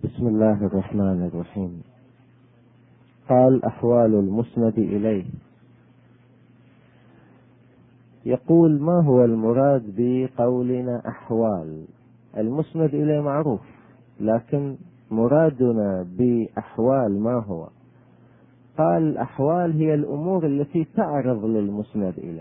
بسم الله الرحمن الرحيم. قال أحوال المسند إليه. يقول: ما هو المراد بقولنا أحوال؟ المسند إليه معروف، لكن مرادنا بأحوال ما هو؟ قال: الأحوال هي الأمور التي تعرض للمسند إليه.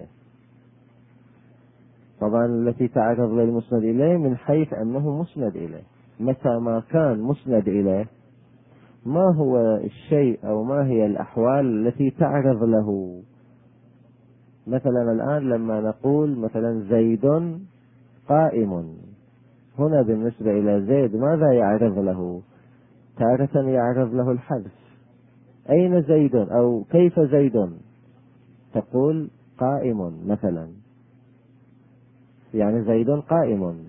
طبعا التي تعرض للمسند إليه من حيث أنه مسند إليه. متى ما كان مسند إليه، ما هو الشيء أو ما هي الأحوال التي تعرض له؟ مثلا الآن لما نقول مثلا زيد قائم، هنا بالنسبة إلى زيد ماذا يعرض له؟ تارة يعرض له الحذف. أين زيد أو كيف زيد؟ تقول قائم مثلا، يعني زيد قائم.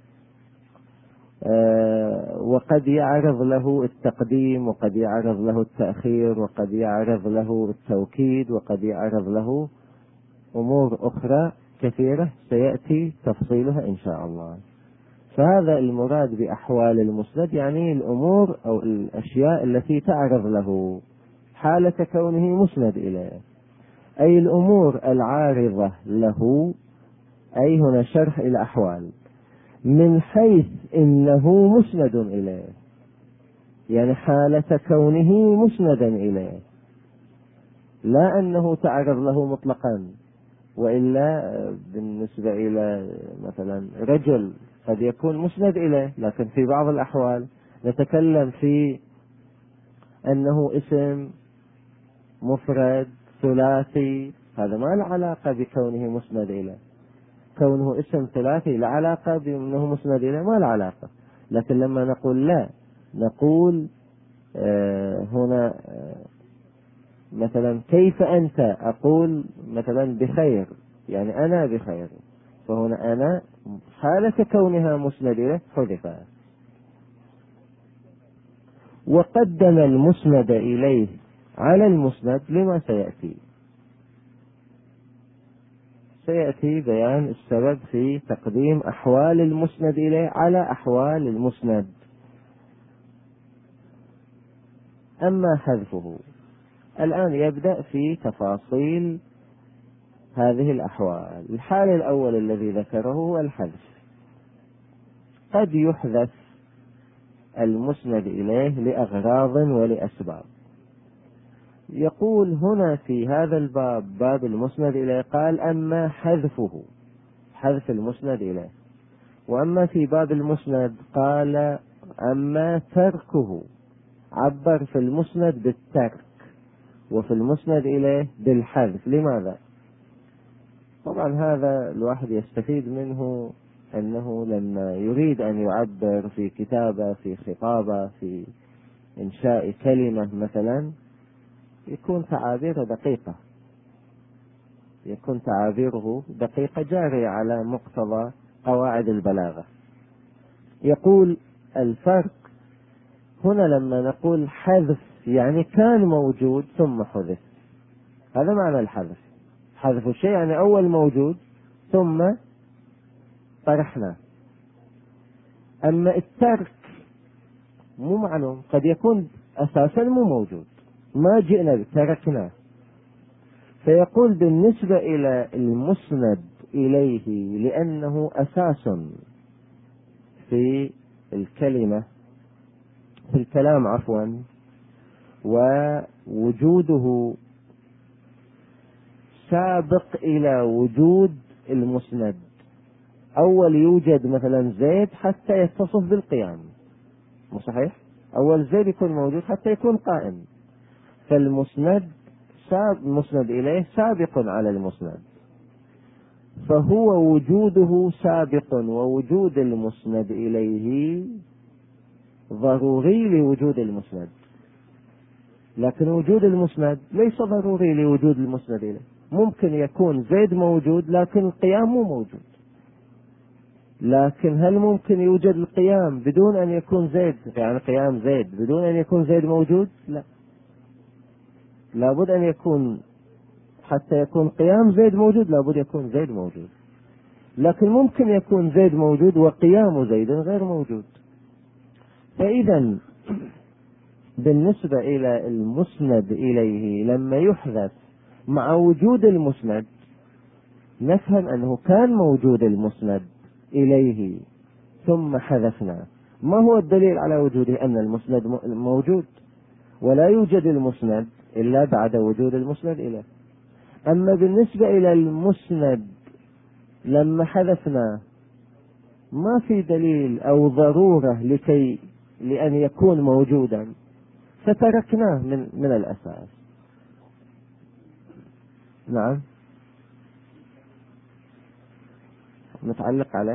وقد يعرض له التقديم، وقد يعرض له التأخير، وقد يعرض له التوكيد، وقد يعرض له أمور أخرى كثيرة سيأتي تفصيلها إن شاء الله. فهذا المراد بأحوال المسند، يعني الأمور أو الأشياء التي تعرض له حالة كونه مسند إليه، أي الأمور العارضة له. أي هنا شرح إلى أحوال من حيث إنه مسند إليه، يعني حالة كونه مسندا إليه، لا أنه تعرض له مطلقا. وإلا بالنسبة إلى مثلا رجل قد يكون مسند إليه، لكن في بعض الأحوال نتكلم في أنه اسم مفرد ثلاثي، هذا ما له علاقة بكونه مسند إليه. كونه اسم ثلاثي لا علاقة بأنه مسند إليه، ما له علاقة. لكن لما نقول لا، نقول هنا مثلا كيف أنت؟ أقول مثلا بخير، يعني أنا بخير. فهنا أنا حالة كونها مسند إليه حذفت. وقدم المسند إليه على المسند لما سيأتي بيان السبب في تقديم أحوال المسند إليه على أحوال المسند. أما حذفه، الآن يبدأ في تفاصيل هذه الأحوال. الحال الأول الذي ذكره هو الحذف. قد يحذف المسند إليه لأغراض ولأسباب. يقول هنا في هذا الباب، باب المسند إليه، قال: أما حذفه، حذف المسند إليه. وأما في باب المسند قال: أما تركه. عبر في المسند بالترك، وفي المسند إليه بالحذف. لماذا؟ طبعا هذا الواحد يستفيد منه أنه لما يريد أن يعبر في كتابة، في خطابة، في إنشاء كلمة مثلا، يكون تعابيره دقيقة، يكون تعابيره دقيقة جارية على مقتضى قواعد البلاغة. يقول: الفرق هنا لما نقول حذف، يعني كان موجود ثم حذف. هذا معنى الحذف. حذف الشيء يعني أول موجود ثم طرحنا. أما الترك مو معلوم، قد يكون أساسا مو موجود، ما جئنا تركناه. فيقول بالنسبة إلى المسند إليه، لأنه أساس في الكلمة، في الكلام عفوا، ووجوده سابق إلى وجود المسند. أول يوجد مثلا زيد حتى يتصف بالقيام، مو صحيح؟ أول زيد يكون موجود حتى يكون قائم. فالمسند مسند إليه سابق على المسند، فهو وجوده سابق، ووجود المسند إليه ضروري لوجود المسند. لكن وجود المسند ليس ضروري لوجود المسند إليه. ممكن يكون زيد موجود لكن القيام مو موجود. لكن هل ممكن يوجد القيام بدون أن يكون زيد، يعني قيام زيد بدون أن يكون زيد موجود؟ لا، لابد أن يكون، حتى يكون قيام زيد موجود لابد يكون زيد موجود. لكن ممكن يكون زيد موجود وقيام زيد غير موجود. فإذا بالنسبة إلى المسند إليه لما يحذف مع وجود المسند نفهم أنه كان موجود المسند إليه ثم حذفنا. ما هو الدليل على وجوده؟ أن المسند موجود، ولا يوجد المسند إلا بعد وجود المسند إليه. أما بالنسبة إلى المسند لما حذفنا ما في دليل أو ضرورة لأن يكون موجودا، فتركناه من الأساس. نعم، متعلق عليه.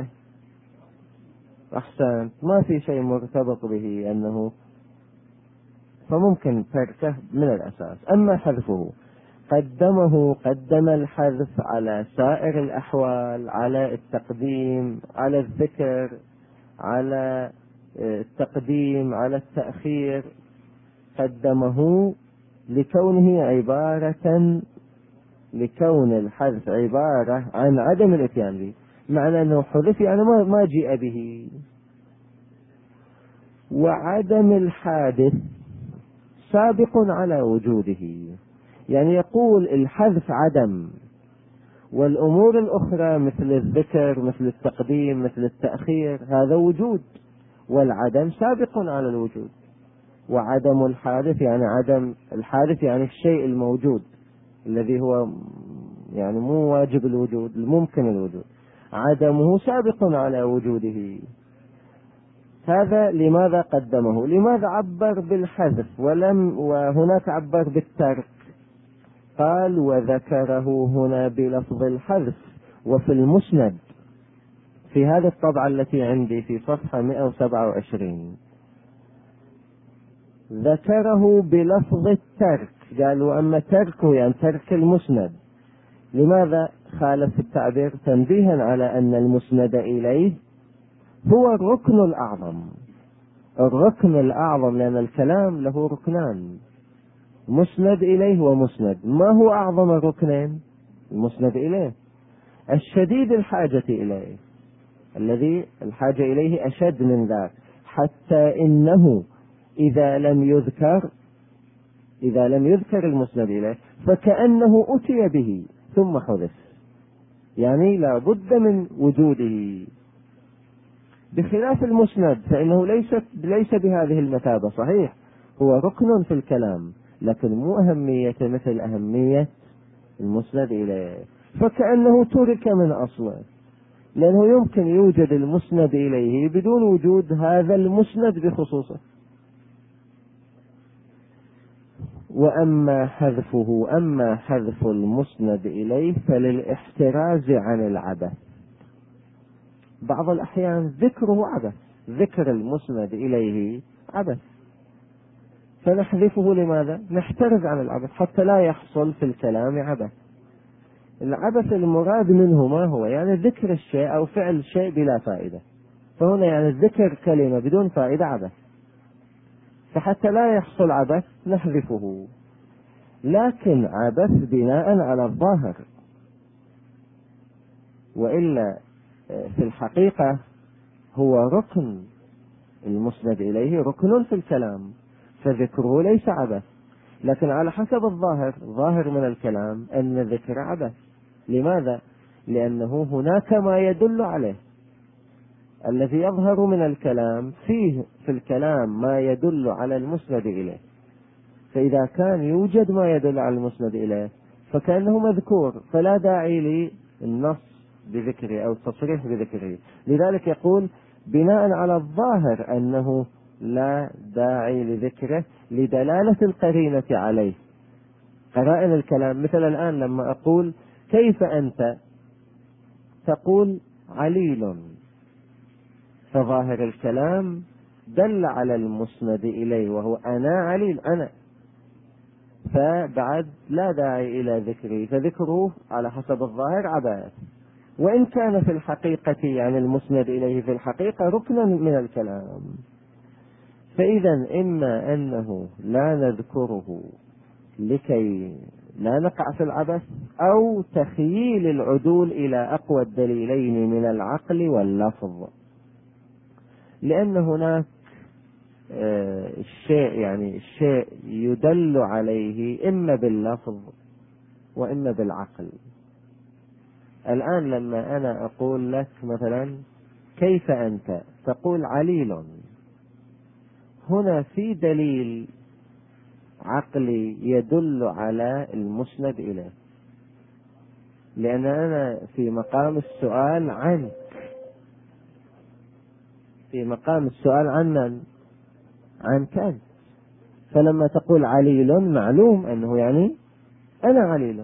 أحسن، ما في شيء مرتبط به أنه، فممكن تركه من الأساس. أما حذفه قدم الحذف على سائر الأحوال، على التقديم، على الذكر، على التقديم، على التأخير. قدمه لكون الحذف عبارة عن عدم الاتيان به، معنى أنه حذف يعني ما جيء به. وعدم الحادث سابق على وجوده، يعني يقول الحذف عدم، والأمور الأخرى مثل الذكر، مثل التقديم، مثل التأخير، هذا وجود، والعدم سابق على الوجود. وعدم الحادث يعني عدم الحادث يعني الشيء الموجود الذي هو يعني مو واجب الوجود، الممكن الوجود، عدمه سابق على وجوده. هذا لماذا قدمه؟ لماذا عبر بالحذف وهناك عبر بالترك؟ قال وذكره هنا بلفظ الحذف. وفي المسند في هذه الطبعة التي عندي في صفحة 127 ذكره بلفظ الترك، قال وأما تركه يعني ترك المسند. لماذا خالف التعبير؟ تنبيها على أن المسند إليه هو الركن الأعظم. الركن الأعظم لأن الكلام له ركنان، مسند إليه ومسند. ما هو أعظم الركنين؟ المسند إليه، الشديد الحاجة إليه، الذي الحاجة إليه أشد من ذاك، حتى إنه إذا لم يذكر المسند إليه فكأنه أتي به ثم حذف، يعني لا بد من وجوده. بخلاف المسند فإنه ليس بهذه المثابة. صحيح هو ركن في الكلام، لكن مو أهميته مثل أهمية المسند إليه، فكأنه ترك من أصله، لأنه يمكن يوجد المسند إليه بدون وجود هذا المسند بخصوصه. أما حذف المسند إليه فللاحتراز عن العبث. بعض الأحيان ذكره عبث، ذكر المسند إليه عبث، فنحذفه. لماذا؟ نحترز عن العبث حتى لا يحصل في الكلام عبث. العبث المراد منه ما هو؟ يعني ذكر الشيء أو فعل الشيء بلا فائدة، فهنا يعني ذكر كلمة بدون فائدة عبث، فحتى لا يحصل عبث نحذفه. لكن عبث بناء على الظاهر، وإلا في الحقيقة هو ركن، المسند إليه ركن في الكلام، فذكره ليس عبث، لكن على حسب ظاهر من الكلام أن ذكر عبث. لماذا؟ لأنه هناك ما يدل عليه، الذي يظهر من الكلام في الكلام ما يدل على المسند إليه، فإذا كان يوجد ما يدل على المسند إليه فكأنه مذكور، فلا داعي للنص بذكره أو التصريح بذكره. لذلك يقول بناء على الظاهر أنه لا داعي لذكره لدلالة القرينة عليه، قرائن الكلام. مثل الآن لما أقول كيف أنت، تقول عليل، فظاهر الكلام دل على المسند إليه وهو أنا عليل، أنا، فبعد لا داعي إلى ذكره، فذكره على حسب الظاهر عبث، وإن كان في الحقيقة يعني المسند إليه في الحقيقة ركنا من الكلام. فإذا إما أنه لا نذكره لكي لا نقع في العبث، أو تخييل العدول إلى أقوى الدليلين من العقل واللفظ، لأن هناك الشيء، يعني الشيء يدل عليه إما باللفظ وإما بالعقل. الآن لما أنا أقول لك مثلا كيف أنت، تقول عليل، هنا في دليل عقلي يدل على المسند إليه، لأن أنا في مقام السؤال عنك، في مقام السؤال عن من؟ عنك أنت. فلما تقول عليل معلوم أنه يعني أنا عليل،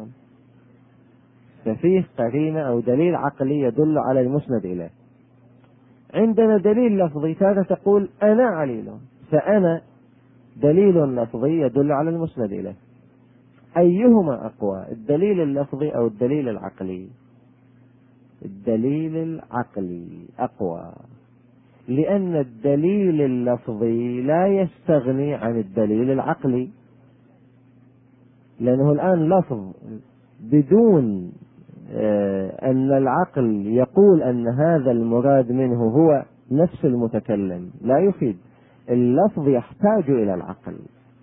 ففيه قرينة أو دليل عقلي يدل على المسند إليه. عندنا دليل لفظي، هذا تقول أنا عليل، فأنا دليل لفظي يدل على المسند إليه. أيهما أقوى، الدليل اللفظي أو الدليل العقلي؟ الدليل العقلي أقوى، لأن الدليل اللفظي لا يستغني عن الدليل العقلي، لأنه الآن لفظ بدون أن العقل يقول أن هذا المراد منه هو نفس المتكلم لا يفيد. اللفظ يحتاج إلى العقل،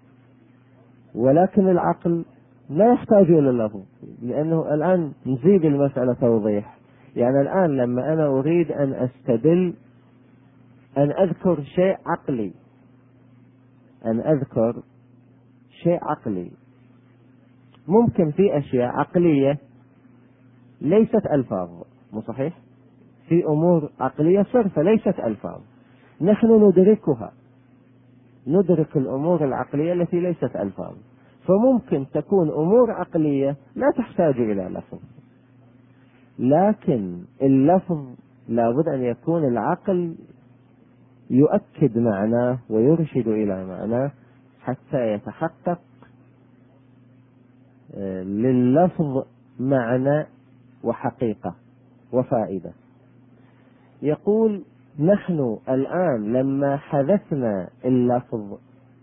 ولكن العقل لا يحتاج إلى اللفظ، لأنه الآن نزيد المسألة توضيح. يعني الآن لما أنا أريد أن أستدل، أن أذكر شيء عقلي، أن أذكر شيء عقلي، ممكن في أشياء عقلية ليست ألفاظ، مو صحيح؟ في أمور عقلية صرفة ليست ألفاظ، نحن ندركها، ندرك الأمور العقلية التي ليست ألفاظ. فممكن تكون أمور عقلية لا تحتاج إلى لفظ، لكن اللفظ لابد أن يكون العقل يؤكد معناه ويرشد إلى معناه حتى يتحقق لللفظ معنى وحقيقة وفائدة. يقول نحن الآن لما حذفنا اللفظ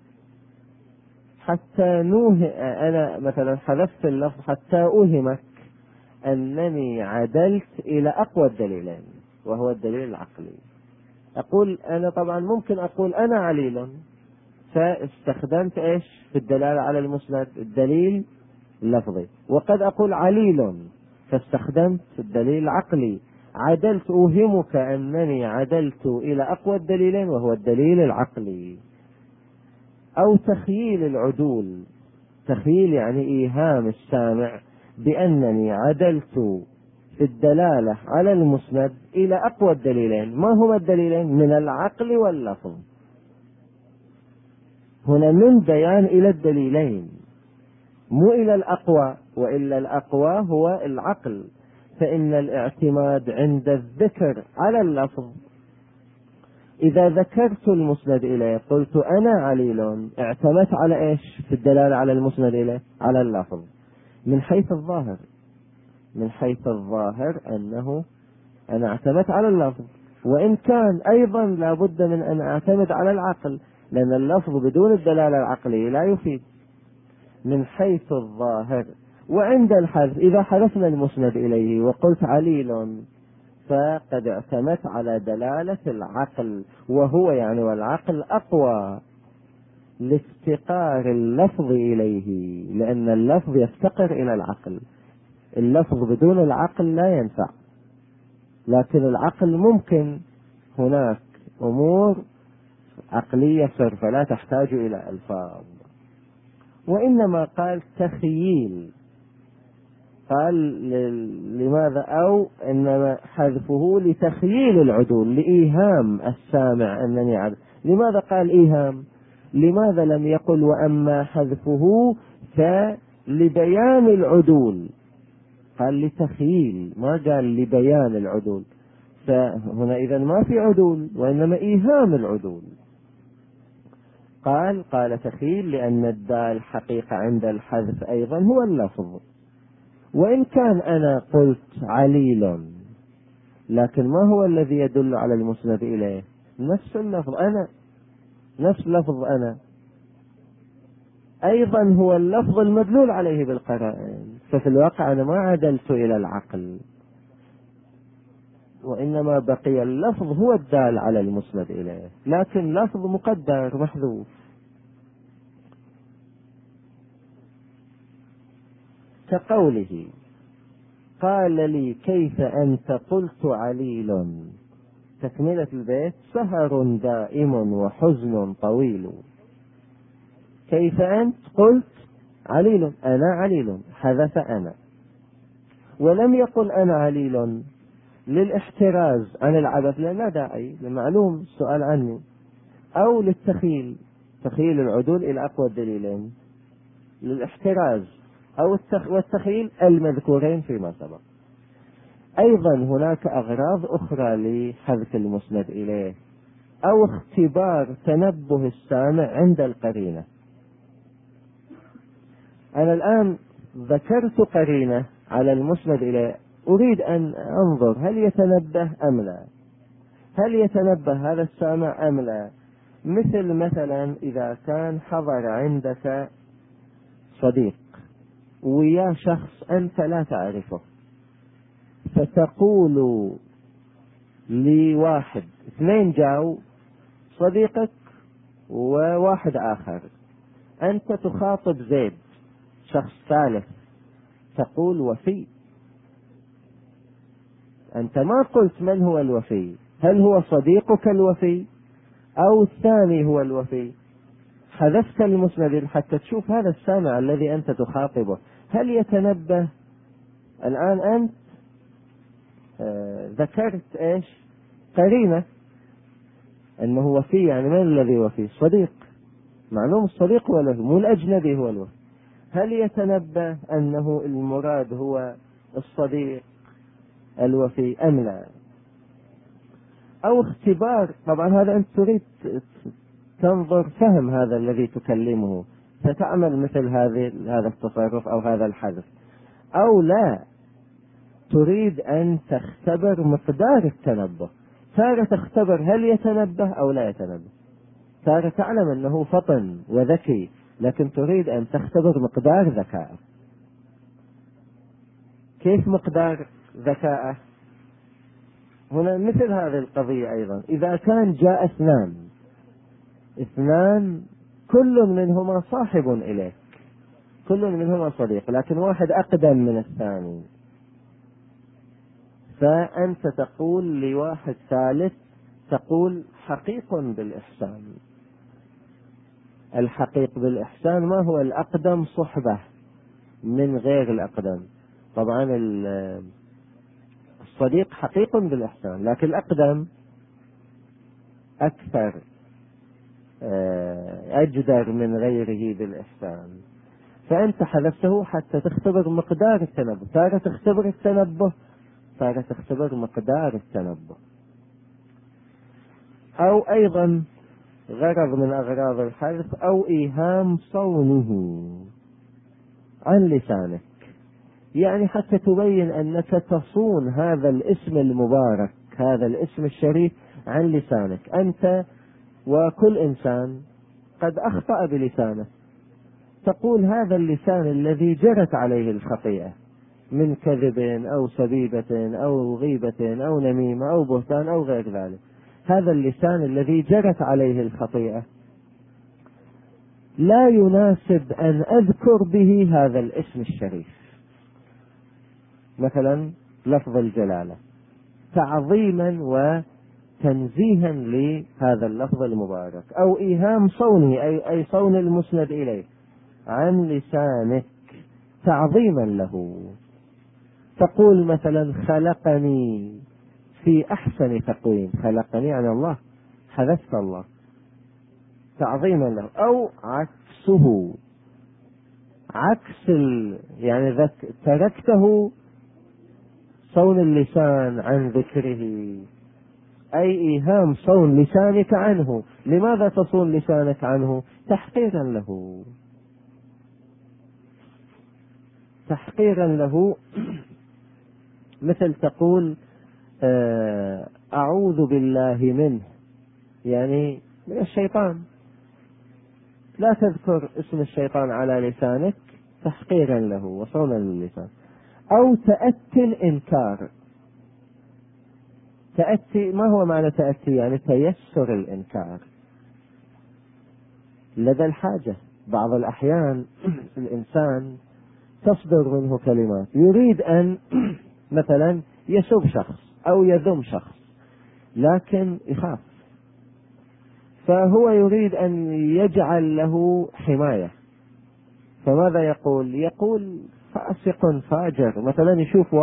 حتى أنا مثلا حذفت اللفظ حتى أوهمك أنني عدلت إلى أقوى الدليلين وهو الدليل العقلي. أقول أنا طبعا ممكن أقول أنا عليل، فاستخدمت إيش في الدلالة على المسند؟ الدليل اللفظي. وقد أقول عليل فاستخدمت الدليل العقلي، عدلت، أوهمك أنني عدلت إلى أقوى الدليلين وهو الدليل العقلي. أو تخييل العدول، تخييل يعني إيهام السامع بأنني عدلت في الدلالة على المسند إلى أقوى الدليلين. ما هما الدليلين؟ من العقل واللفظ. هنا من بيان إلى الدليلين، مو إلى الأقوى، وإلا الأقوى هو العقل. فإن الاعتماد عند الذكر على اللفظ، إذا ذكرت المسند إليه قلت أنا عليل، اعتمدت على إيش في الدلالة على المسند إليه؟ على اللفظ. من حيث الظاهر، من حيث الظاهر أنه أنا اعتمدت على اللفظ، وإن كان أيضا لابد من أن أعتمد على العقل، لأن اللفظ بدون الدلالة العقلية لا يفيد. من حيث الظاهر. وعند الحذف، إذا حذفنا المسند إليه وقلت عليل، فقد اعتمدت على دلالة العقل، وهو يعني والعقل أقوى لافتقار اللفظ إليه، لأن اللفظ يفتقر إلى العقل. اللفظ بدون العقل لا ينفع، لكن العقل ممكن، هناك أمور عقلية صرفة لا تحتاج إلى ألفاظ. وإنما قال تخييل، قال لماذا؟ أو إنما حذفه لتخييل العدول، لإيهام السامع أنني عدل. لماذا قال إيهام؟ لماذا لم يقل وأما حذفه فلبيان العدول؟ قال لتخييل، ما قال لبيان العدول. فهنا إذن ما في عدول، وإنما إيهام العدول. قال تخيل، لأن الدال حقيقة عند الحذف أيضا هو اللفظ. وإن كان أنا قلت عليل، لكن ما هو الذي يدل على المسند إليه؟ نفس اللفظ أنا، نفس لفظ أنا أيضا هو اللفظ المدلول عليه بالقرائن. ففي الواقع أنا ما عدلت إلى العقل. وإنما بقي اللفظ هو الدال على المسند إليه، لكن لفظ مقدر محذوف. كقوله قال لي كيف أنت قلت عليل، تكملة البيت سهر دائم وحزن طويل. كيف أنت قلت عليل، أنا عليل، حذف أنا، ولم يقل أنا عليل للاحتراز عن العبث، لا داعي، لمعلوم السؤال عني، أو للتخيل، تخيل العدول إلى أقوى الدليلين، للاحتراز أو والتخيل المذكورين فيما سبق. أيضا هناك أغراض أخرى لحذف المسند إليه، أو اختبار تنبه السامع عند القرينة. أنا الآن ذكرت قرينة على المسند إليه، أريد أن أنظر هل يتنبه أم لا، هل يتنبه هذا السامع أم لا. مثلا إذا كان حضر عندك صديق ويا شخص أنت لا تعرفه، فتقول لواحد، اثنين جاءوا، صديقك وواحد آخر، أنت تخاطب زيد، شخص ثالث، تقول وفي. أنت ما قلت من هو الوفي، هل هو صديقك الوفي أو الثاني هو الوفي. حذفت المسند حتى تشوف هذا السامع الذي أنت تخاطبه هل يتنبه. الآن أنت ذكرت إيش؟ قرينة أنه وفي، يعني من الذي وفي؟ صديق، معلوم الصديق هو الوفي، مو الأجنبي هو الوفي. هل يتنبه أنه المراد هو الصديق الوفي أم لا؟ أو اختبار، طبعا هذا أنت تريد تنظر فهم هذا الذي تكلمه، فتعمل مثل هذا التصرف أو هذا الحذف. أو لا، تريد أن تختبر مقدار التنبه، تارة تختبر هل يتنبه أو لا يتنبه، تارة تعلم أنه فطن وذكي، لكن تريد أن تختبر مقدار ذكائه. كيف مقدار ذكائه؟ هنا مثل هذه القضية أيضا، إذا كان جاء اثنان كل منهما صاحب إليك، كل منهما صديق، لكن واحد أقدم من الثاني، فأنت تقول لواحد ثالث، تقول حقيق بالإحسان. الحقيق بالإحسان ما هو؟ الأقدم صحبة من غير الأقدم. طبعا الصديق حقيق بالإحسان، لكن الأقدم أكثر أجدر من غيره بالإحسان. فأنت حذفته حتى تختبر مقدار التنبه، تارة تختبر التنبه، تارة تختبر مقدار التنبه. أو أيضا غرض من أغراض الحذف، أو إيهام صونه عن لسانك، يعني حتى تبين أنك تصون هذا الاسم المبارك، هذا الاسم الشريف عن لسانك. أنت وكل إنسان قد أخطأ بلسانه، تقول هذا اللسان الذي جرت عليه الخطيئة من كذب أو سبيبة أو غيبة أو نميمة أو بهتان أو غير ذلك، هذا اللسان الذي جرت عليه الخطيئة لا يناسب أن أذكر به هذا الاسم الشريف، مثلا لفظ الجلالة، تعظيما وتنزيها لهذا اللفظ المبارك. أو إيهام صونه، أي صون المسند إليه عن لسانك تعظيما له، تقول مثلا خلقني في أحسن تقويم، خلقني يعني الله، حذفت الله تعظيما له. أو عكسه، عكس يعني تركته صون اللسان عن ذكره، أي إيهام صون لسانك عنه. لماذا تصون لسانك عنه؟ تحقيرا له، تحقيرا له. مثل تقول أعوذ بالله منه، يعني من الشيطان، لا تذكر اسم الشيطان على لسانك تحقيرا له وصونا للسان. أو تأتي الإنكار، تأتي. ما هو معنى تأتي؟ يعني تيسر الإنكار لدى الحاجة. بعض الأحيان الإنسان تصدر منه كلمات يريد أن مثلا يسب شخص أو يذم شخص، لكن يخاف، فهو يريد أن يجعل له حماية. فماذا يقول؟ يقول فاسق فاجر. مثلا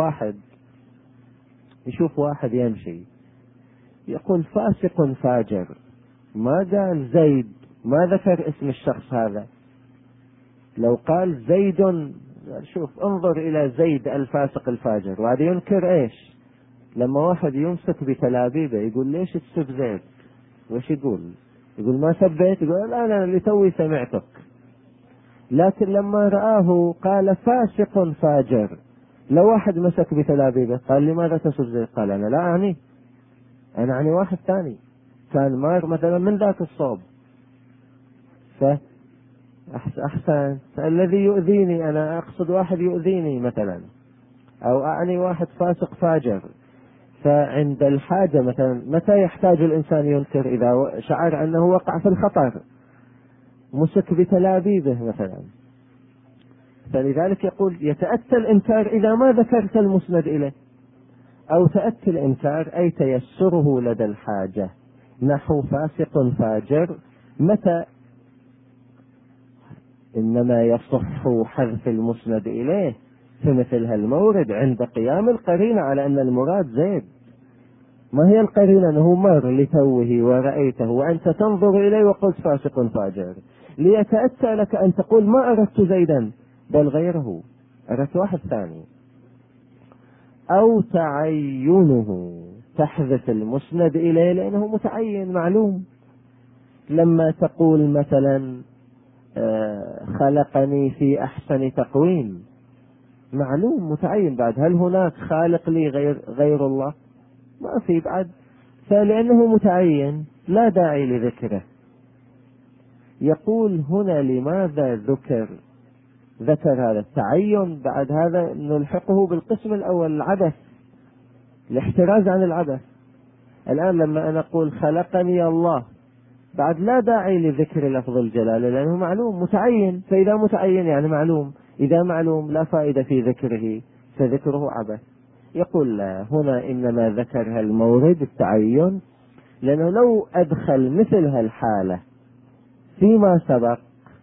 يشوف واحد يمشي، يقول فاسق فاجر. ما قال زيد، ما ذكر اسم الشخص هذا. لو قال زيد، شوف انظر إلى زيد الفاسق الفاجر، وهذا ينكر إيش؟ لما واحد يمسك بتلابيبه يقول ليش تسب زيد؟ وش يقول ما سبيت؟ يقول لا أنا اللي توي سمعتك. لكن لما رآه قال فاسق فاجر. لو واحد مسك بتلابيبه قال لماذا تسب زيد؟ قال أنا لا أعني، أنا أعني واحد ثاني كان مار مثلا من ذاك الصوب. أحسن، الذي يؤذيني أنا أقصد واحد يؤذيني مثلا، أو أعني واحد فاسق فاجر. فعند الحاجة مثلا متى يحتاج الإنسان ينكر؟ إذا شعر أنه وقع في الخطر، مسك بتلابيبه مثلا. فلذلك يقول يتأتى الإنكار إذا ما ذكرت المسند إليه، أو تأتي الإنكار أي تيسره لدى الحاجة، نحو فاسق فاجر. متى؟ إنما يصح حذف المسند إليه في مثل هالمورد عند قيام القرينة على أن المراد زيد. ما هي القرينة؟ أنه مر لتوه ورأيته وأنت تنظر إليه وقلت فاسق فاجر، ليتأتى لك أن تقول ما أردت زيدا بل غيره، أردت واحد ثاني. أو تعينه، تحذف المسند إليه لأنه متعين معلوم. لما تقول مثلا خلقني في أحسن تقويم، معلوم متعين. بعد هل هناك خالق لي غير الله؟ ما في بعد. فلأنه متعين لا داعي لذكره. يقول هنا لماذا ذكر هذا التعين؟ بعد هذا نلحقه بالقسم الأول، العبث، الاحتراز عن العبث. الآن لما أنا أقول خلقني الله، بعد لا داعي لذكر لفظ الجلالة لأنه معلوم متعين. فإذا متعين يعني معلوم، إذا معلوم لا فائدة في ذكره، فذكره عبث. يقول لا، هنا إنما ذكر المورد التعين لأنه لو أدخل مثل هالحالة فيما سبق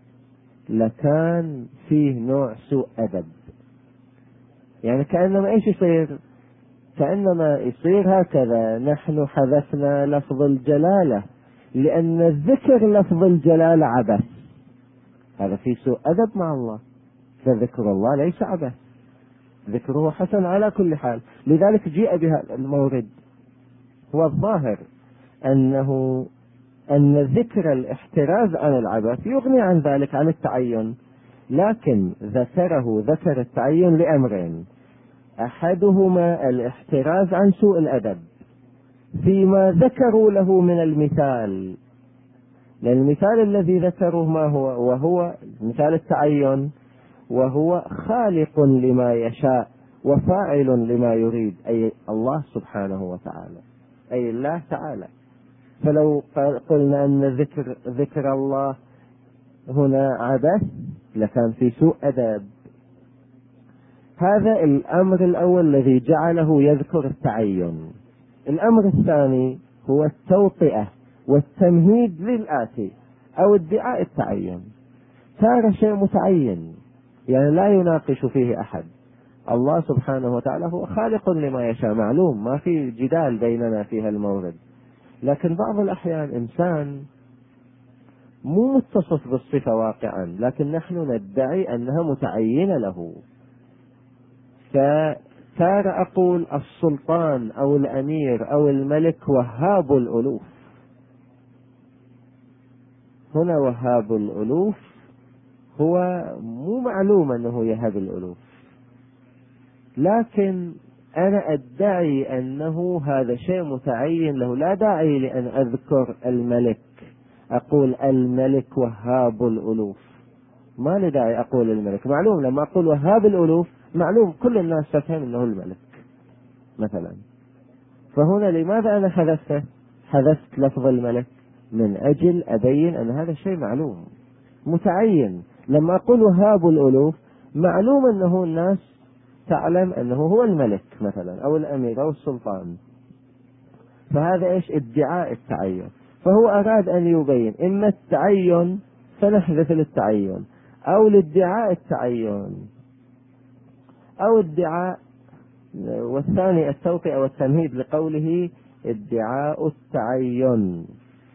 لكان فيه نوع سوء أدب. يعني كأنما إيش يصير؟ كأنما يصير هكذا، نحن حذفنا لفظ الجلالة لأن ذكر لفظ الجلالة عبث، هذا في سوء أدب مع الله. فذكر الله ليس عبث، ذكره حسن على كل حال. لذلك جيء بها المورد. هو الظاهر أن ذكر الاحتراز عن العبث يغني عن ذلك، عن التعين، لكن ذكر التعين لأمرين: أحدهما الاحتراز عن سوء الأدب فيما ذكروا له من المثال. لأن المثال الذي ذكروه ما هو؟ وهو مثال التعين، وهو خالق لما يشاء وفاعل لما يريد، أي الله سبحانه وتعالى، أي الله تعالى. فلو قلنا أن ذكر الله هنا عبث لكان في سوء أدب. هذا الأمر الأول الذي جعله يذكر التعين. الأمر الثاني هو التوطئة والتمهيد للآتي، أو ادعاء التعين. صار شيء متعين يعني لا يناقش فيه أحد. الله سبحانه وتعالى هو خالق لما يشاء، معلوم، ما في جدال بيننا في هالمورد. لكن بعض الأحيان إنسان مو متصف بالصفة واقعا، لكن نحن ندعي أنها متعينة له. فتارة أقول السلطان أو الأمير أو الملك وهاب الألوف. هنا وهاب الألوف هو مو معلوم أنه يهب الألوف، لكن أنا أدعي أنه هذا شيء متعين له. لا داعي لأن أذكر الملك، أقول الملك وهاب الألوف، ما لي داعي أقول الملك. معلوم لما أقول وهاب الألوف معلوم كل الناس تفهم أنه الملك مثلا. فهنا لماذا أنا حذفت لفظ الملك؟ من أجل أبين أن هذا الشيء معلوم متعين. لما أقول وهاب الألوف معلوم أنه الناس تعلم أنه هو الملك مثلا أو الأمير أو السلطان، فهذا إيش؟ ادعاء التعين. فهو أراد أن يبين إما التعين فنحذف للتعين، أو لادعاء التعين، أو ادعاء، والثاني التوطئة والتمهيد لقوله ادعاء التعين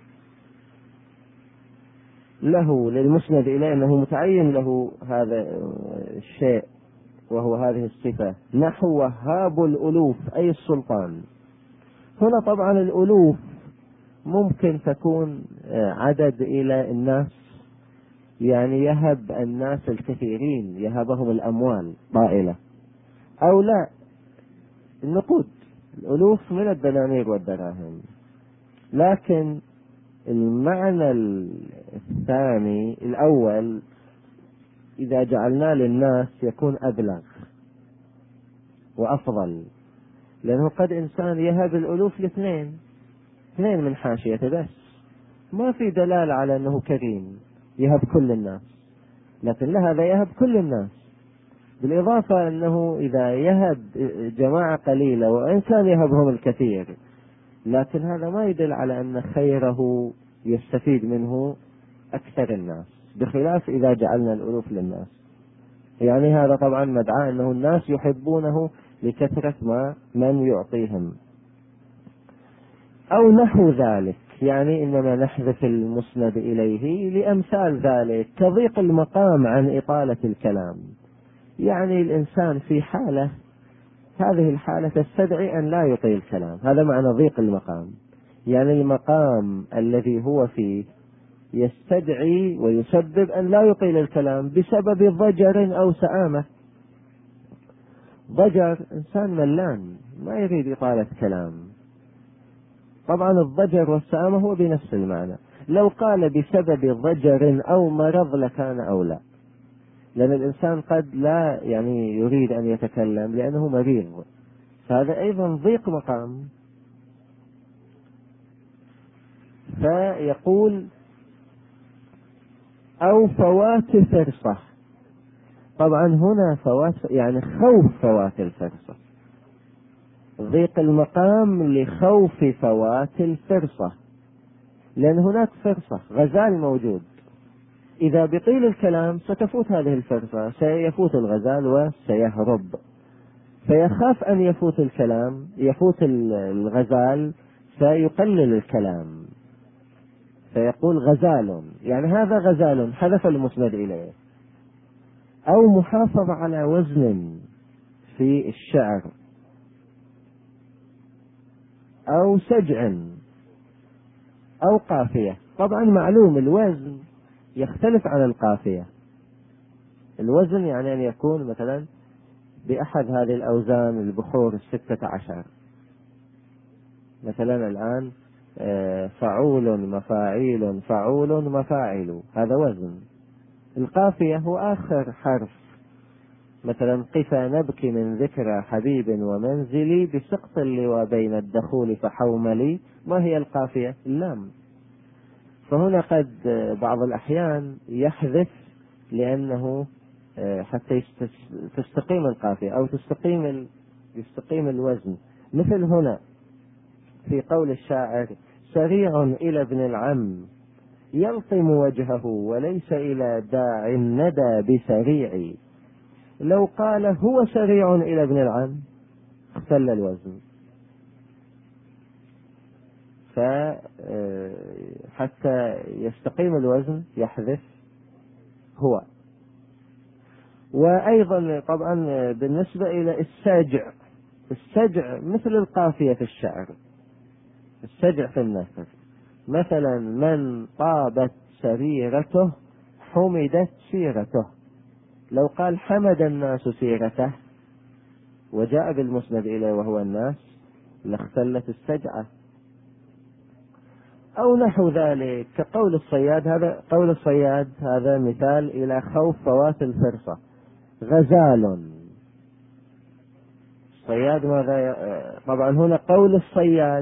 له للمسند إليه أنه متعين له هذا الشيء وهو هذه الصفة، نحو وهاب الألوف أي السلطان. هنا طبعا الألوف ممكن تكون عدد إلى الناس، يعني يهب الناس الكثيرين، يهبهم الأموال طائلة، أو لا النقود، الألوف من الدنانير والدراهم. لكن المعنى الثاني الأول إذا جعلنا للناس يكون أبلغ وأفضل، لأنه قد إنسان يهب الألوف اثنين من حاشيته بس، ما في دلالة على أنه كريم يهب كل الناس، لكن لهذا يهب كل الناس. بالإضافة أنه إذا يهب جماعة قليلة وإن كان يهبهم الكثير، لكن هذا ما يدل على أن خيره يستفيد منه أكثر الناس، بخلاف إذا جعلنا الألوف للناس. يعني هذا طبعا مدعاة أنه الناس يحبونه لكثرة من يعطيهم. أو نحو ذلك، يعني إنما نحذف المسند إليه لأمثال ذلك، كضيق المقام عن إطالة الكلام. يعني الإنسان في حالة، هذه الحالة تستدعي أن لا يطيل الكلام، هذا معنى ضيق المقام. يعني المقام الذي هو فيه يستدعي ويسبب أن لا يطيل الكلام بسبب ضجر أو سآمة. ضجر إنسان ملان ما يريد إطالة كلام، طبعا الضجر والسآمة هو بنفس المعنى. لو قال بسبب ضجر أو مرض لكان أولى، لأن الإنسان قد لا يعني يريد أن يتكلم لأنه مريض، فهذا أيضا ضيق مقام. فيقول أو فوات فرصة. طبعا هنا فوات يعني خوف فوات الفرصة، ضيق المقام لخوف فوات الفرصة، لأن هناك فرصة، غزال موجود، إذا بطيل الكلام ستفوت هذه الفرصة، سيفوت الغزال وسيهرب، فيخاف أن يفوت الكلام، يفوت الغزال فيقلل الكلام، فيقول غزال، يعني هذا غزال، حذف المسند إليه. أو محافظة على وزن في الشعر، أو سجع، أو قافية. طبعا معلوم الوزن يختلف عن القافية. الوزن يعني أن يكون مثلا بأحد هذه الأوزان البخور 16، مثلا الآن فعول مفاعيل فعول مفاعل، هذا وزن. القافية هو آخر حرف، مثلا قفا نبكي من ذكرى حبيب ومنزلي بسقط اللواء بين الدخول فحوملي، ما هي القافية؟ اللام. فهنا قد بعض الأحيان يحذف لأنه حتى تستقيم القافية أو يستقيم الوزن. مثل هنا في قول الشاعر سريع إلى ابن العم يلطم وجهه وليس إلى داع الندى بسريع، لو قال هو سريع إلى ابن العم اختل الوزن، فحتى يستقيم الوزن يحذف هو. وأيضا طبعا بالنسبة إلى السجع، السجع مثل القافية في الشعر، السجع في النثر، مثلا من طابت سريرته حمدت سيرته، لو قال حمد الناس سيرته وجاء بالمسند إليه وهو الناس لاختلت السجعة. أو نحو ذلك كقول الصياد، هذا قول الصياد هذا مثال إلى خوف فوات الفرصة. غزال الصياد ماذا طبعا هنا قول الصياد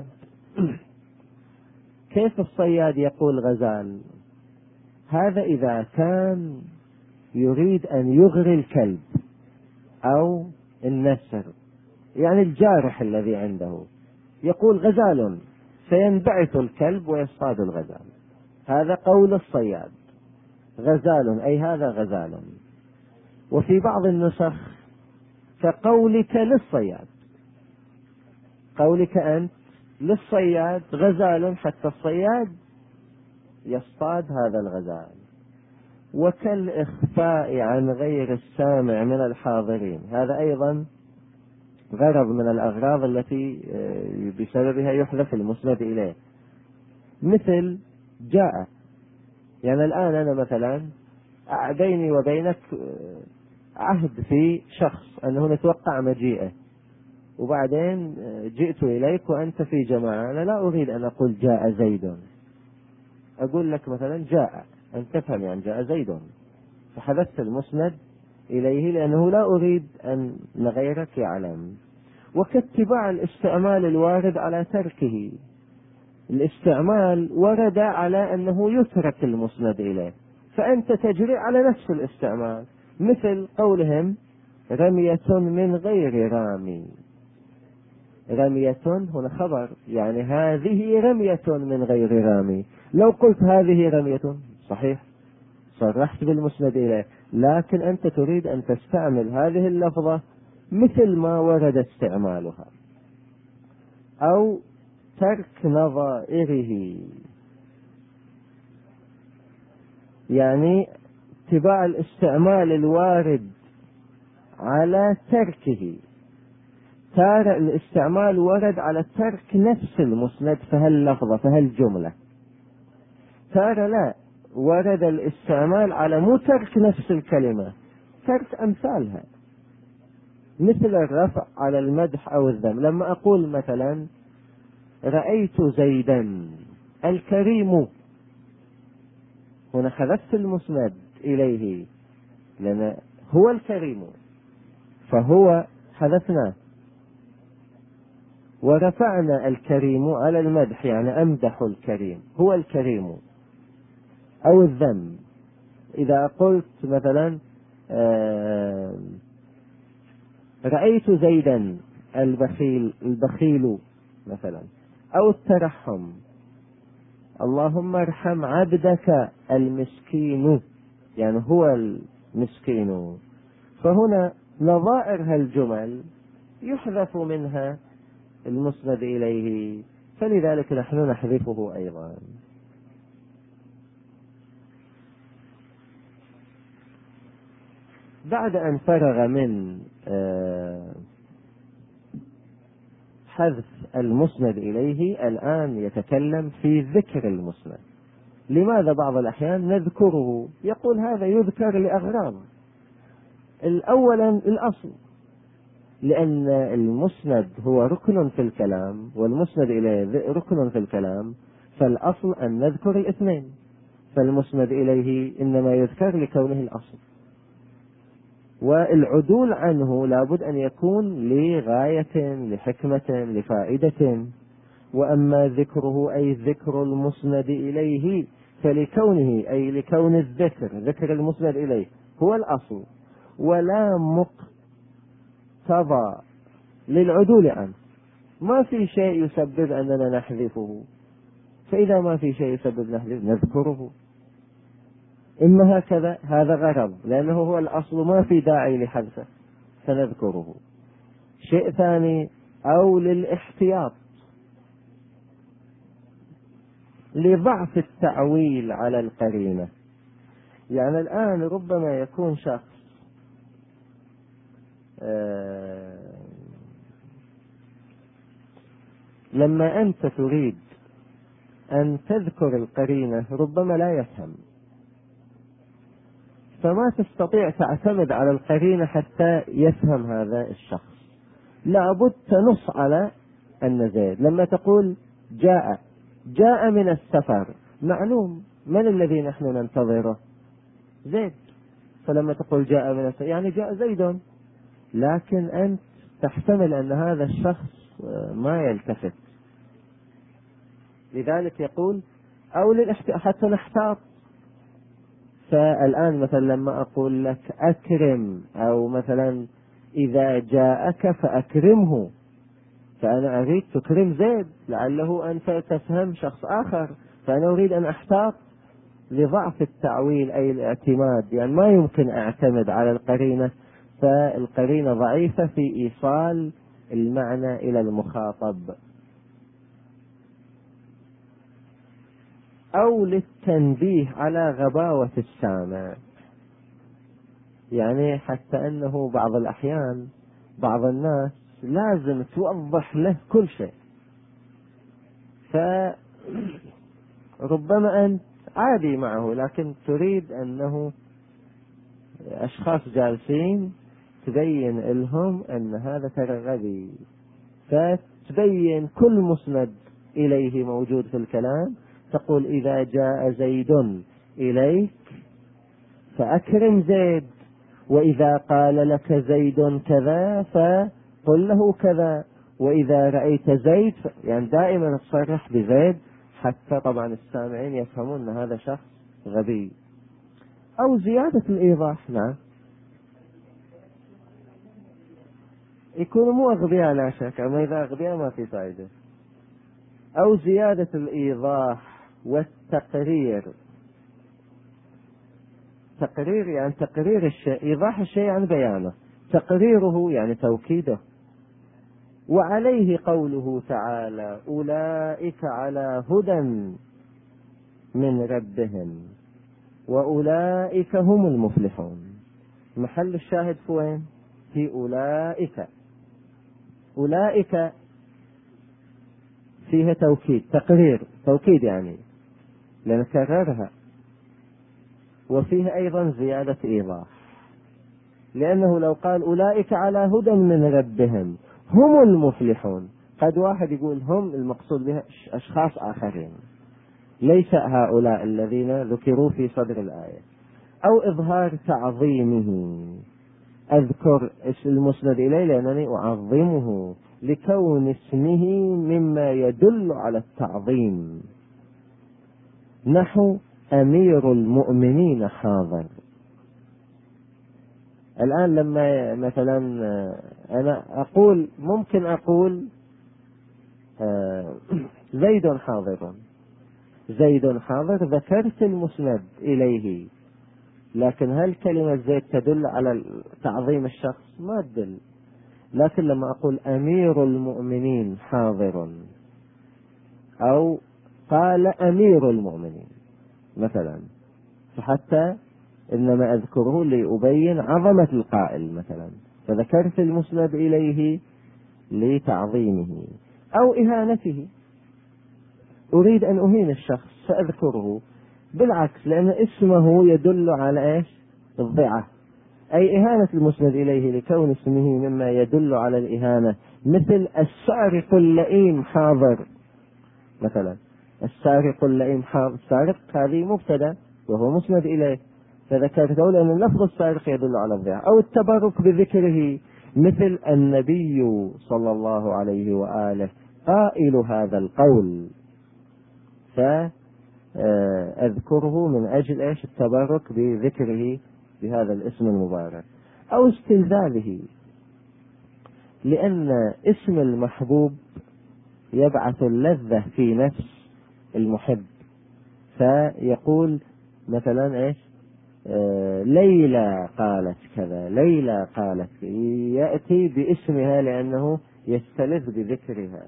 كيف الصياد يقول غزال؟ هذا إذا كان يريد أن يغري الكلب أو النسر، يعني الجارح الذي عنده، يقول غزال، سينبعث الكلب ويصطاد الغزال. هذا قول الصياد، غزال أي هذا غزال. وفي بعض النسخ كقولك للصياد، قولك أنت للصياد غزال، حتى الصياد يصطاد هذا الغزال. وكالإخفاء عن غير السامع من الحاضرين، هذا أيضا غرض من الأغراض التي بسببها يحذف المسند إليه، مثل جاء. يعني الآن أنا مثلا بيني وبينك عهد في شخص أنه نتوقع مجيئه، وبعدين جئت إليك وأنت في جماعة، أنا لا أريد أن أقول جاء زيد، أقول لك مثلا جاء، أن تفهم يعني جاء زيد، فحذفت المسند إليه لأنه لا أريد أن غيرك يعلم. وكاتباع الاستعمال الوارد على تركه، الاستعمال ورد على أنه يترك المسند إليه، فأنت تجري على نفس الاستعمال، مثل قولهم رمية من غير رامي. رمية هنا خبر، يعني هذه رمية من غير رامي. لو قلت هذه رمية صحيح صرحت بالمسند إليه، لكن أنت تريد أن تستعمل هذه اللفظة مثل ما ورد استعمالها. أو ترك نظائره، يعني اتباع الاستعمال الوارد على تركه. تارة الاستعمال ورد على ترك نفس المسند فهاللفظة فهالجملة، تارة لا، ورد الاستعمال على مو ترك نفس الكلمة، ترك أمثالها، مثل الرفع على المدح أو الذم. لما أقول مثلا رأيت زيدا الكريم، هنا حذفت المسند إليه لأن هو الكريم، فهو حذفناه، ورفعنا الكريم على المدح، يعني أمدح الكريم، هو الكريم. أو الذم، إذا قلت مثلا رأيت زيدا البخيل مثلا. أو الترحم، اللهم ارحم عبدك المسكين، يعني هو المسكين. فهنا نظائر هالجمل يحذف منها المسند إليه، فلذلك نحن نحذفه أيضا. بعد أن فرغ من حذف المسند إليه، الآن يتكلم في ذكر المسند. لماذا بعض الأحيان نذكره؟ يقول هذا يذكر لأغراض. أولا الأصل، لأن المسند هو ركن في الكلام والمسند إليه ركن في الكلام، فالأصل أن نذكر الاثنين، فالمسند إليه إنما يذكر لكونه الأصل، والعدول عنه لابد أن يكون لغاية لحكمة لفائدة. وأما ذكره أي ذكر المسند إليه فلكونه أي لكون ذكر المسند إليه هو الأصل، ولا مقتضى للعدول عنه. ما في شيء يسبب أننا نحذفه، فإذا ما في شيء يسبب نذكره. إما هكذا، هذا غرض لأنه هو الأصل ما في داعي لحذفه فنذكره. شيء ثاني، أو للاحتياط لضعف التعويل على القرينة. يعني الآن ربما يكون شخص لما أنت تريد أن تذكر القرينة ربما لا يفهم، فما تستطيع تعتمد على القرينة حتى يفهم هذا الشخص، لابد تنص على أن زيد. لما تقول جاء من السفر، معلوم من الذي نحن ننتظره؟ زيد. فلما تقول جاء من السفر يعني جاء زيد، لكن أنت تحتمل أن هذا الشخص ما يلتفت. لذلك يقول أو حتى نحتاط. فالآن مثلا لما أقول لك أكرم، أو مثلا إذا جاءك فأكرمه، فأنا أريد تكرم زيد لعله أنت تفهم شخص آخر، فأنا أريد أن أحتاط لضعف التعويل أي الاعتماد، يعني ما يمكن أعتمد على القرينة، فالقرينة ضعيفة في إيصال المعنى إلى المخاطب. أو للتنبيه على غباوة السامع، يعني حتى أنه بعض الأحيان بعض الناس لازم توضح له كل شيء، فربما أنت عادي معه لكن تريد أنه أشخاص جالسين تبين لهم أن هذا ترى غبي، فتبين كل مسند إليه موجود في الكلام، تقول إذا جاء زيد إليك فأكرم زيد، وإذا قال لك زيد كذا فقل له كذا، وإذا رأيت زيد يعني دائما تصرح بزيد، حتى طبعا السامعين يفهمون أن هذا شخص غبي. أو زيادة الإيضاح، نعم، يكونوا مو أغبياء لا شك، أما إذا أغبياء ما في فائدة. أو زيادة الإيضاح والتقرير. تقرير يعني تقرير الشيء، إيضاح الشيء يعني بيانه، تقريره يعني توكيده. وعليه قوله تعالى أولئك على هدى من ربهم وأولئك هم المفلحون. محل الشاهد وين؟ في أولئك. أولئك فيها توكيد، تقرير توكيد يعني لنكررها، وفيها أيضا زيادة إيضاح، لأنه لو قال أولئك على هدى من ربهم هم المفلحون، قد واحد يقول هم المقصود بها أشخاص آخرين ليس هؤلاء الذين ذكروا في صدر الآية. أو إظهار تعظيمه، أذكر المسند إليه لأنني أعظمه لكون اسمه مما يدل على التعظيم، نحو أمير المؤمنين حاضر. الآن لما مثلا أنا أقول ممكن أقول زيد حاضر، زيد حاضر، ذكرت المسند إليه، لكن هل كلمة زيد تدل على تعظيم الشخص؟ ما تدل. لكن لما أقول أمير المؤمنين حاضر، أو قال أمير المؤمنين مثلا، فحتى إنما أذكره لأبين عظمة القائل مثلا، فذكرت المسند إليه لتعظيمه. أو إهانته، أريد أن أهين الشخص فأذكره، بالعكس لأن اسمه يدل على إيش؟ الضعة، أي إهانة المسند إليه لكون اسمه مما يدل على الإهانة، مثل السارق اللئيم حاضر مثلا، السارق اللئيم حاضر، السارق هذه مبتدأ وهو مسند إليه، فذكرته لأن اللفظ السارق يدل على الضعة. أو التبرك بذكره، مثل النبي صلى الله عليه وآله قائل هذا القول، فأذكره من أجل إيش؟ التبرك بذكره بهذا الاسم المبارك. أو استلذاذه، لأن اسم المحبوب يبعث اللذة في نفس المحب، فيقول مثلا إيش؟ ليلى قالت كذا، ليلى قالت، يأتي باسمها لأنه يستلذ بذكرها.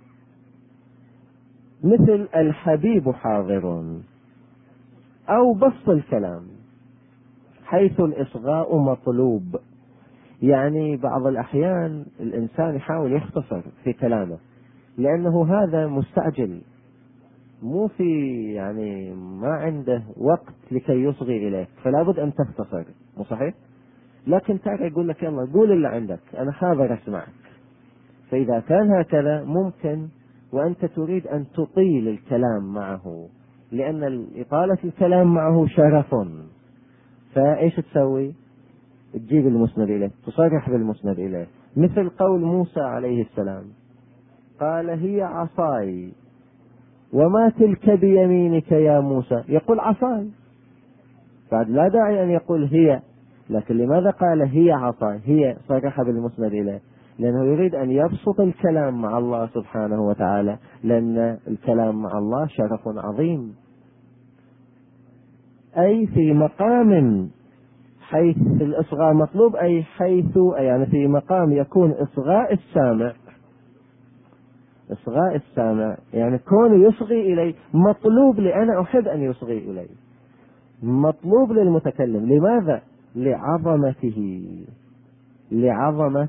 مثل الحبيب حاضر. أو بسط الكلام، حيث الإصغاء مطلوب، يعني بعض الأحيان الإنسان يحاول يختصر في كلامه لأنه هذا مستعجل، مو في يعني ما عنده وقت لكي يصغي إليك، فلا بد أن تختصر، مو صحيح؟ لكن ترى يقول لك يلا قول اللي عندك أنا حاضر أسمعك. فإذا كان هكذا ممكن، وأنت تريد أن تطيل الكلام معه، لأن إطالة الكلام معه شرف، فإيش تسوي؟ تجيب المسند إليه، تصرح بالمسند إليه، مثل قول موسى عليه السلام قال هي عصاي وما تلك بيمينك يا موسى، يقول عصاي، بعد لا داعي أن يقول هي، لكن لماذا قال هي عصاي؟ هي صرح بالمسند إليه، لأنه يريد أن يبسط الكلام مع الله سبحانه وتعالى، لأن الكلام مع الله شرف عظيم. أي في مقام حيث الإصغاء مطلوب، أي حيث يعني في مقام يكون إصغاء السامع، إصغاء السامع يعني كون يصغي إلي مطلوب لي، أنا أحب أن يصغي إلي، مطلوب للمتكلم. لماذا؟ لعظمته، لعظمة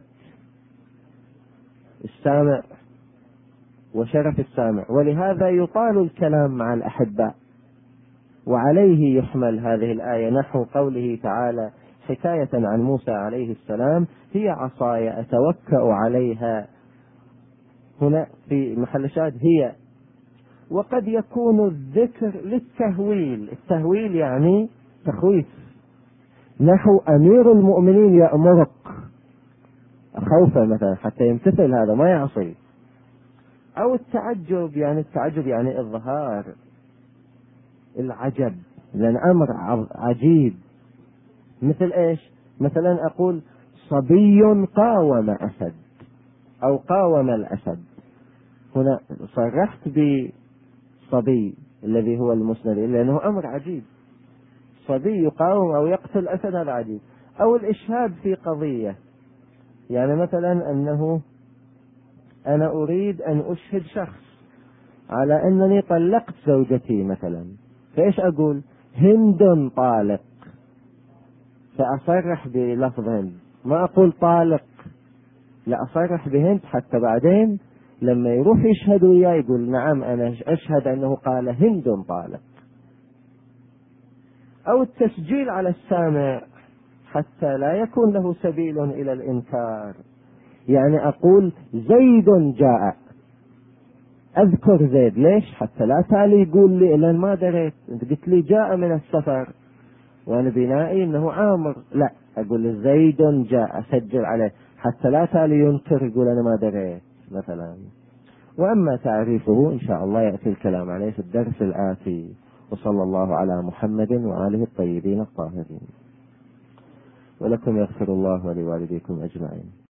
السامع وشرف السامع، ولهذا يطال الكلام مع الأحباء. وعليه يحمل هذه الآية نحو قوله تعالى حكاية عن موسى عليه السلام هي عصاي أتوكأ عليها، هنا في محل شاهد هي. وقد يكون الذكر للتهويل، التهويل يعني تخويف، نحو أمير المؤمنين يأمرك، خوفا مثلا حتى يمتثل هذا ما يعصي. أو التعجب، يعني التعجب يعني إظهار العجب، لأن أمر عجيب. مثل إيش؟ مثلا أقول صبي قاوم أسد أو قاوم الأسد، هنا صرحت بصبي الذي هو المسند لأنه أمر عجيب، صبي يقاوم أو يقتل أسد هذا عجيب. أو الإشهاد في قضية، يعني مثلا أنه أنا أريد أن أشهد شخص على أنني طلقت زوجتي مثلا، فإيش أقول؟ هند طالق، فأصرح بلفظ هند، ما أقول طالق، لا أصرح بهند حتى بعدين لما يروح يشهد وياه يقول نعم أنا أشهد أنه قال هند طالق. أو التسجيل على السامع حتى لا يكون له سبيل إلى الإنكار، يعني أقول زيد جاء، أذكر زيد، ليش؟ حتى لا تالي يقول لي لأن ما دريت، أنت قلت لي جاء من السفر وأنا بنائي أنه عامر، لا أقول زيد جاء أسجل عليه حتى لا تالي ينكر يقول أنا ما دريت مثلا. وأما تعريفه إن شاء الله يأتي الكلام عليه في الدرس الآتي. وصلى الله على محمد وآله الطيبين الطاهرين. ولكم يغفر الله ولوالديكم أجمعين.